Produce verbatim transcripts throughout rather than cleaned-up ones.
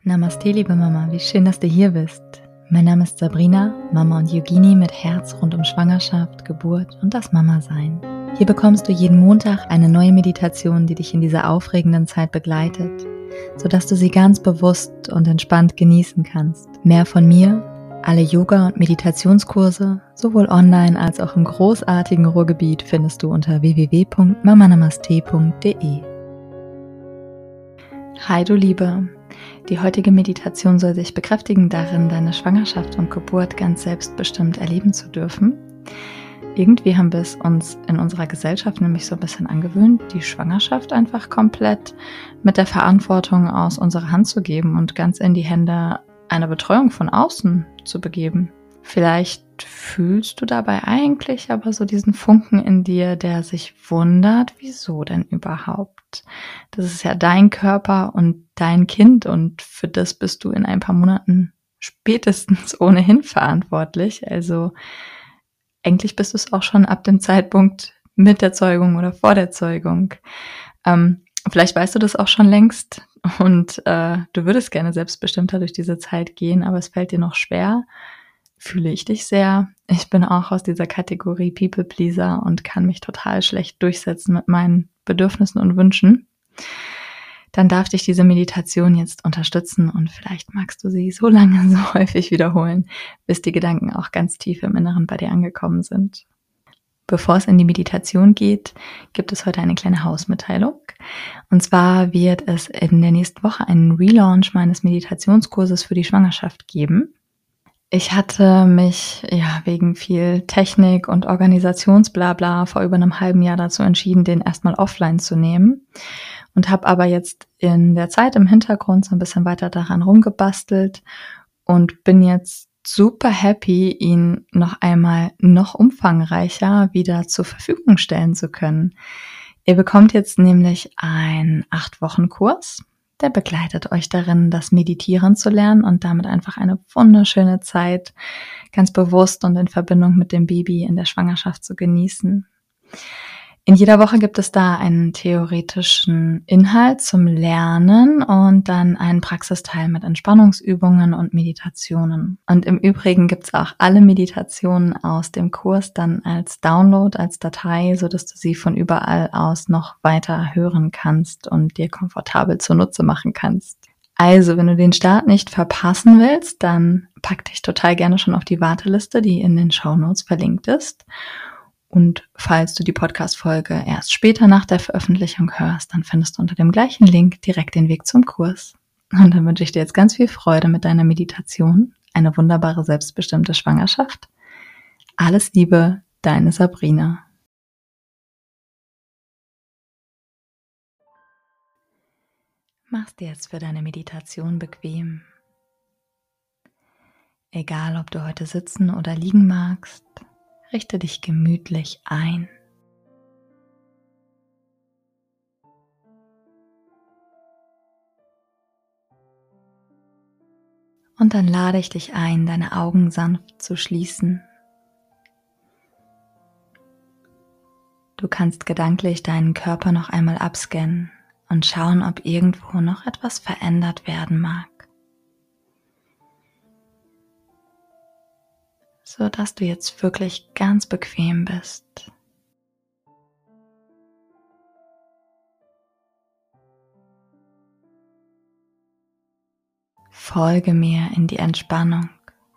Namaste, liebe Mama, wie schön, dass du hier bist. Mein Name ist Sabrina, Mama und Yogini mit Herz rund um Schwangerschaft, Geburt und das Mama-Sein. Hier bekommst du jeden Montag eine neue Meditation, die dich in dieser aufregenden Zeit begleitet, sodass du sie ganz bewusst und entspannt genießen kannst. Mehr von mir, alle Yoga- und Meditationskurse, sowohl online als auch im großartigen Ruhrgebiet, findest du unter w w w punkt mama namaste punkt d e. Hi du Liebe, die heutige Meditation soll sich bekräftigen darin, deine Schwangerschaft und Geburt ganz selbstbestimmt erleben zu dürfen. Irgendwie haben wir es uns in unserer Gesellschaft nämlich so ein bisschen angewöhnt, die Schwangerschaft einfach komplett mit der Verantwortung aus unserer Hand zu geben und ganz in die Hände einer Betreuung von außen zu begeben. Vielleicht fühlst du dabei eigentlich aber so diesen Funken in dir, der sich wundert, wieso denn überhaupt? Das ist ja dein Körper und dein Kind und für das bist du in ein paar Monaten spätestens ohnehin verantwortlich. Also eigentlich bist du es auch schon ab dem Zeitpunkt mit der Zeugung oder vor der Zeugung. Ähm, vielleicht weißt du das auch schon längst und äh, du würdest gerne selbstbestimmter durch diese Zeit gehen, aber es fällt dir noch schwer. Fühle ich dich sehr. Ich bin auch aus dieser Kategorie People Pleaser und kann mich total schlecht durchsetzen mit meinen Bedürfnissen und Wünschen. Dann darf dich diese Meditation jetzt unterstützen und vielleicht magst du sie so lange, so häufig wiederholen, bis die Gedanken auch ganz tief im Inneren bei dir angekommen sind. Bevor es in die Meditation geht, gibt es heute eine kleine Hausmitteilung. Und zwar wird es in der nächsten Woche einen Relaunch meines Meditationskurses für die Schwangerschaft geben. Ich hatte mich ja wegen viel Technik und Organisationsblabla vor über einem halben Jahr dazu entschieden, den erstmal offline zu nehmen und habe aber jetzt in der Zeit im Hintergrund so ein bisschen weiter daran rumgebastelt und bin jetzt super happy, ihn noch einmal noch umfangreicher wieder zur Verfügung stellen zu können. Ihr bekommt jetzt nämlich einen acht Wochen Kurs. Der begleitet euch darin, das Meditieren zu lernen und damit einfach eine wunderschöne Zeit ganz bewusst und in Verbindung mit dem Baby in der Schwangerschaft zu genießen. In jeder Woche gibt es da einen theoretischen Inhalt zum Lernen und dann einen Praxisteil mit Entspannungsübungen und Meditationen. Und im Übrigen gibt es auch alle Meditationen aus dem Kurs dann als Download, als Datei, sodass du sie von überall aus noch weiter hören kannst und dir komfortabel zunutze machen kannst. Also, wenn du den Start nicht verpassen willst, dann pack dich total gerne schon auf die Warteliste, die in den Shownotes verlinkt ist. Und falls du die Podcast-Folge erst später nach der Veröffentlichung hörst, dann findest du unter dem gleichen Link direkt den Weg zum Kurs. Und dann wünsche ich dir jetzt ganz viel Freude mit deiner Meditation, eine wunderbare, selbstbestimmte Schwangerschaft. Alles Liebe, deine Sabrina. Mach's dir jetzt für deine Meditation bequem. Egal, ob du heute sitzen oder liegen magst, richte dich gemütlich ein. Und dann lade ich dich ein, deine Augen sanft zu schließen. Du kannst gedanklich deinen Körper noch einmal abscannen und schauen, ob irgendwo noch etwas verändert werden mag, so dass du jetzt wirklich ganz bequem bist. Folge mir in die Entspannung.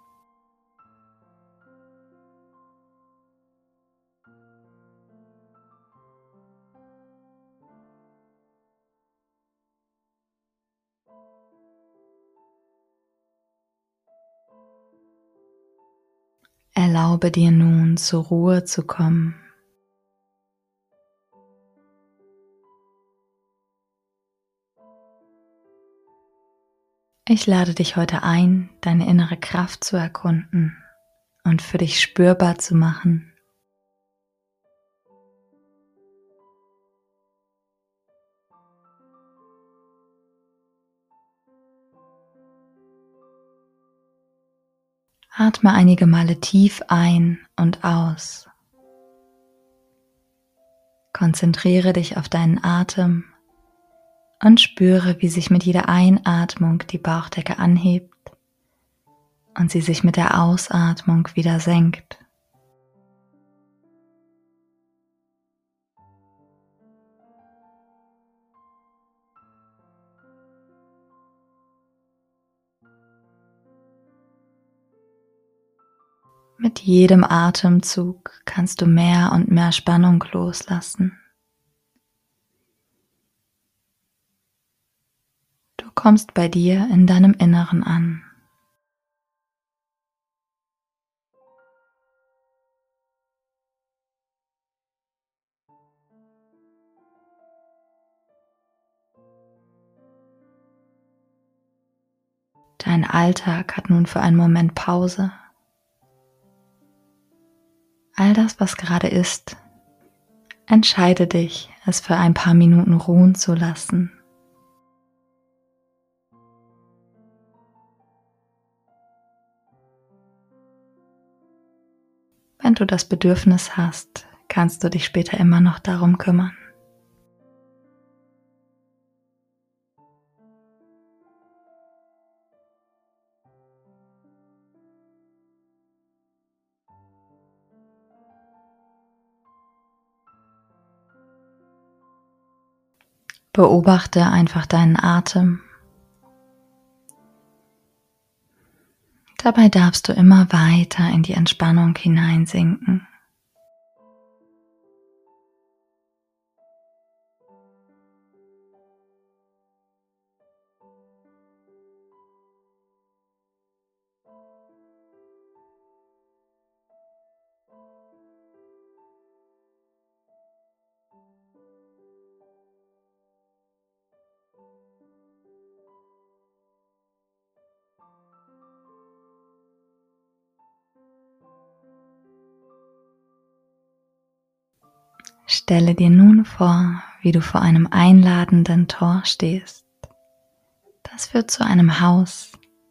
Erlaube dir nun, zur Ruhe zu kommen. Ich lade dich heute ein, deine innere Kraft zu erkunden und für dich spürbar zu machen. Atme einige Male tief ein und aus. Konzentriere dich auf deinen Atem und spüre, wie sich mit jeder Einatmung die Bauchdecke anhebt und sie sich mit der Ausatmung wieder senkt. Mit jedem Atemzug kannst du mehr und mehr Spannung loslassen. Du kommst bei dir in deinem Inneren an. Dein Alltag hat nun für einen Moment Pause. All das, was gerade ist, entscheide dich, es für ein paar Minuten ruhen zu lassen. Wenn du das Bedürfnis hast, kannst du dich später immer noch darum kümmern. Beobachte einfach deinen Atem. Dabei darfst du immer weiter in die Entspannung hineinsinken. Stelle dir nun vor, wie du vor einem einladenden Tor stehst. Das führt zu einem Haus.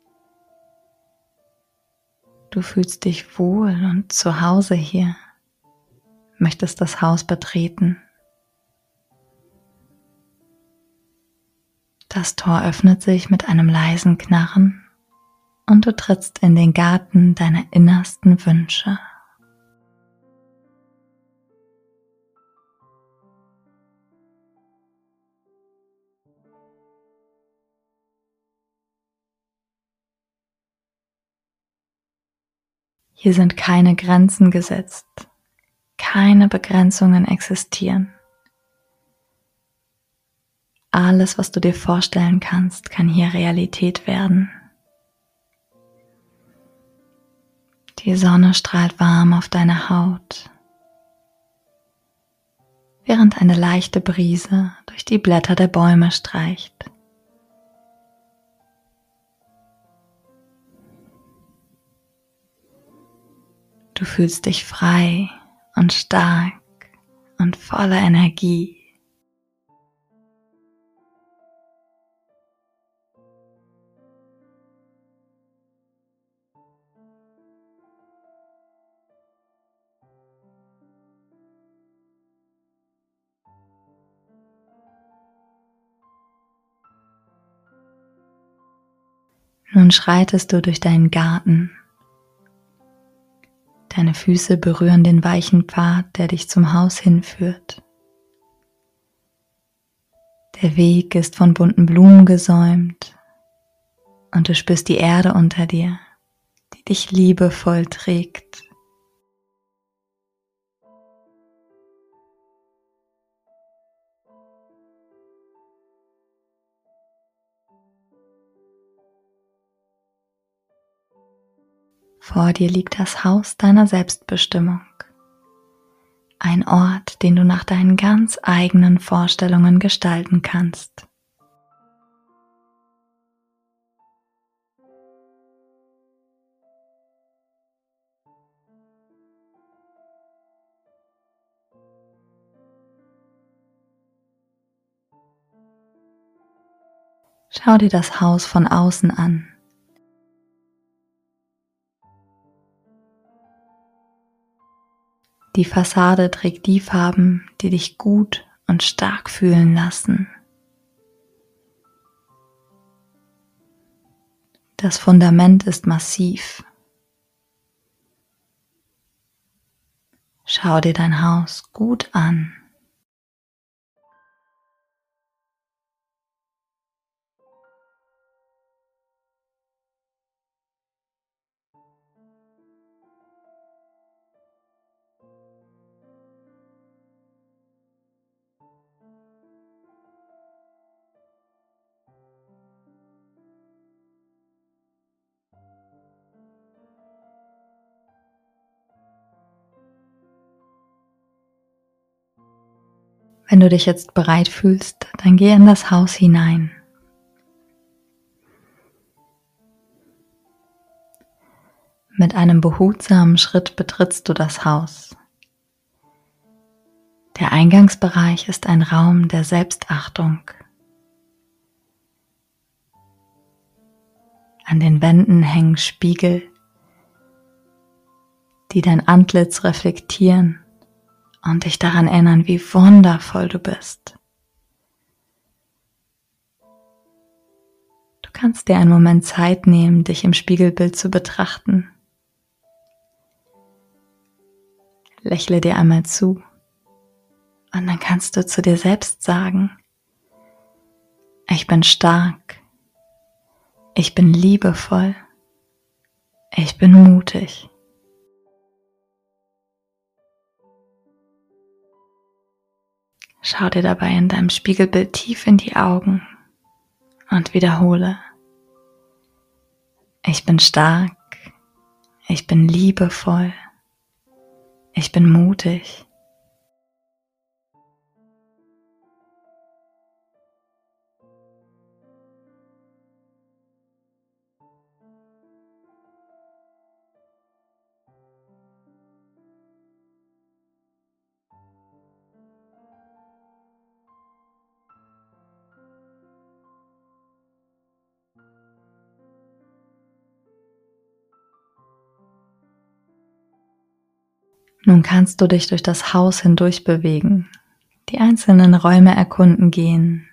Du fühlst dich wohl und zu Hause hier, möchtest das Haus betreten. Das Tor öffnet sich mit einem leisen Knarren und du trittst in den Garten deiner innersten Wünsche. Hier sind keine Grenzen gesetzt, keine Begrenzungen existieren. Alles, was du dir vorstellen kannst, kann hier Realität werden. Die Sonne strahlt warm auf deine Haut, während eine leichte Brise durch die Blätter der Bäume streicht. Du fühlst dich frei und stark und voller Energie. Nun schreitest du durch deinen Garten. Deine Füße berühren den weichen Pfad, der dich zum Haus hinführt. Der Weg ist von bunten Blumen gesäumt und du spürst die Erde unter dir, die dich liebevoll trägt. Vor dir liegt das Haus deiner Selbstbestimmung. Ein Ort, den du nach deinen ganz eigenen Vorstellungen gestalten kannst. Schau dir das Haus von außen an. Die Fassade trägt die Farben, die dich gut und stark fühlen lassen. Das Fundament ist massiv. Schau dir dein Haus gut an. Wenn du dich jetzt bereit fühlst, dann geh in das Haus hinein. Mit einem behutsamen Schritt betrittst du das Haus. Der Eingangsbereich ist ein Raum der Selbstachtung. An den Wänden hängen Spiegel, die dein Antlitz reflektieren und dich daran erinnern, wie wundervoll du bist. Du kannst dir einen Moment Zeit nehmen, dich im Spiegelbild zu betrachten. Lächle dir einmal zu und dann kannst du zu dir selbst sagen: Ich bin stark, ich bin liebevoll, ich bin mutig. Schau dir dabei in deinem Spiegelbild tief in die Augen und wiederhole: Ich bin stark, ich bin liebevoll, ich bin mutig. Nun kannst du dich durch das Haus hindurch bewegen, die einzelnen Räume erkunden gehen.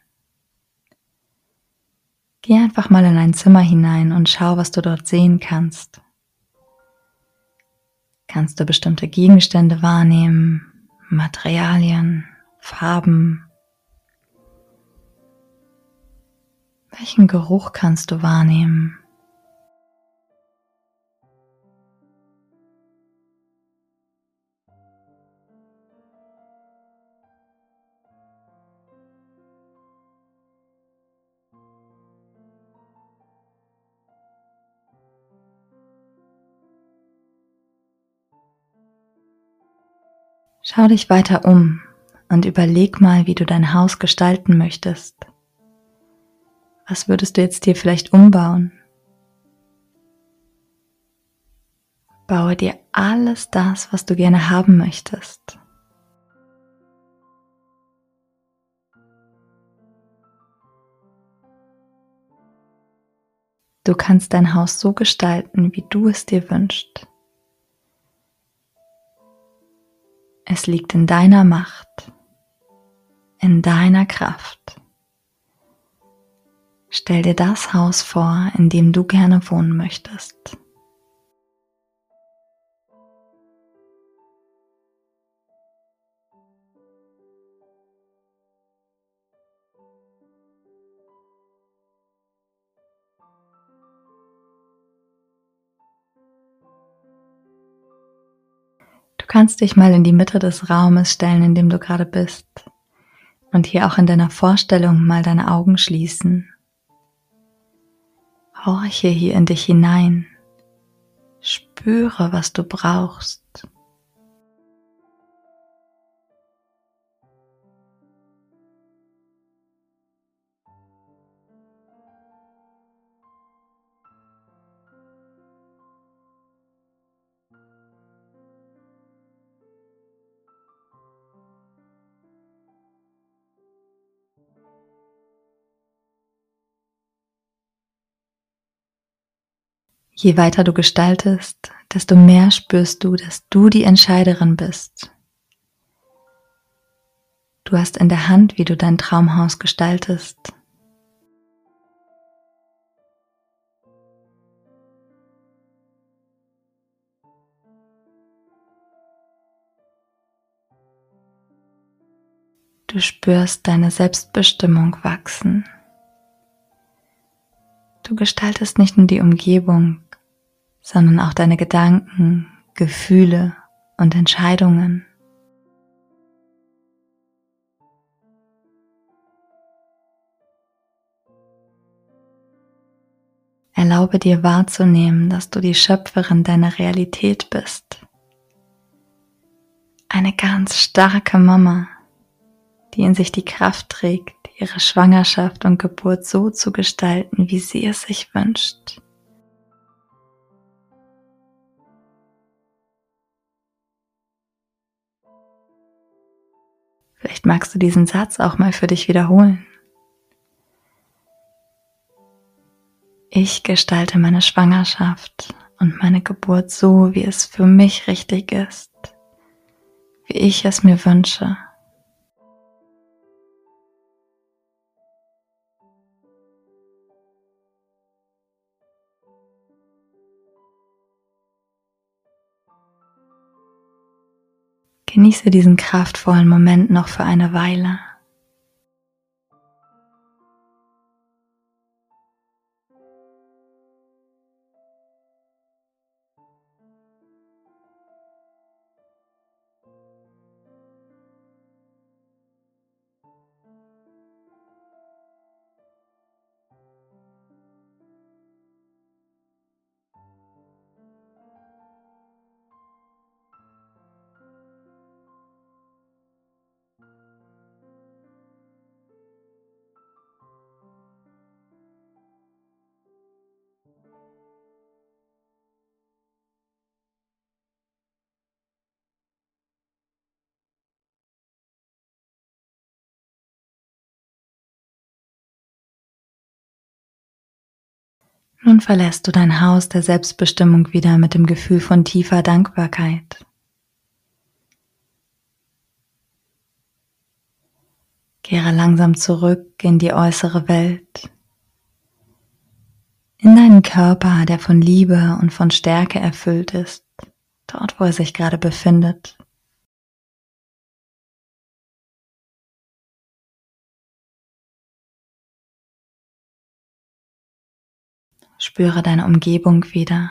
Geh einfach mal in ein Zimmer hinein und schau, was du dort sehen kannst. Kannst du bestimmte Gegenstände wahrnehmen, Materialien, Farben? Welchen Geruch kannst du wahrnehmen? Schau dich weiter um und überleg mal, wie du dein Haus gestalten möchtest. Was würdest du jetzt dir vielleicht umbauen? Baue dir alles das, was du gerne haben möchtest. Du kannst dein Haus so gestalten, wie du es dir wünschst. Es liegt in deiner Macht, in deiner Kraft. Stell dir das Haus vor, in dem du gerne wohnen möchtest. Du kannst dich mal in die Mitte des Raumes stellen, in dem du gerade bist, und hier auch in deiner Vorstellung mal deine Augen schließen. Horche hier in dich hinein. Spüre, was du brauchst. Je weiter du gestaltest, desto mehr spürst du, dass du die Entscheiderin bist. Du hast in der Hand, wie du dein Traumhaus gestaltest. Du spürst deine Selbstbestimmung wachsen. Du gestaltest nicht nur die Umgebung, sondern auch deine Gedanken, Gefühle und Entscheidungen. Erlaube dir wahrzunehmen, dass du die Schöpferin deiner Realität bist. Eine ganz starke Mama, die in sich die Kraft trägt, ihre Schwangerschaft und Geburt so zu gestalten, wie sie es sich wünscht. Vielleicht magst du diesen Satz auch mal für dich wiederholen. Ich gestalte meine Schwangerschaft und meine Geburt so, wie es für mich richtig ist, wie ich es mir wünsche. Genieße diesen kraftvollen Moment noch für eine Weile. Nun verlässt du dein Haus der Selbstbestimmung wieder mit dem Gefühl von tiefer Dankbarkeit. Kehre langsam zurück in die äußere Welt, in deinen Körper, der von Liebe und von Stärke erfüllt ist, dort wo er sich gerade befindet. Spüre deine Umgebung wieder.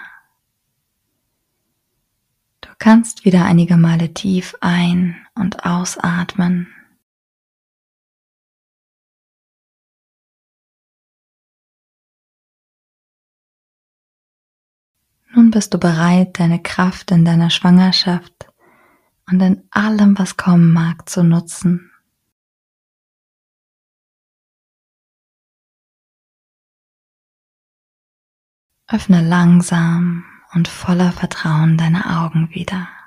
Du kannst wieder einige Male tief ein- und ausatmen. Nun bist du bereit, deine Kraft in deiner Schwangerschaft und in allem, was kommen mag, zu nutzen. Öffne langsam und voller Vertrauen deine Augen wieder.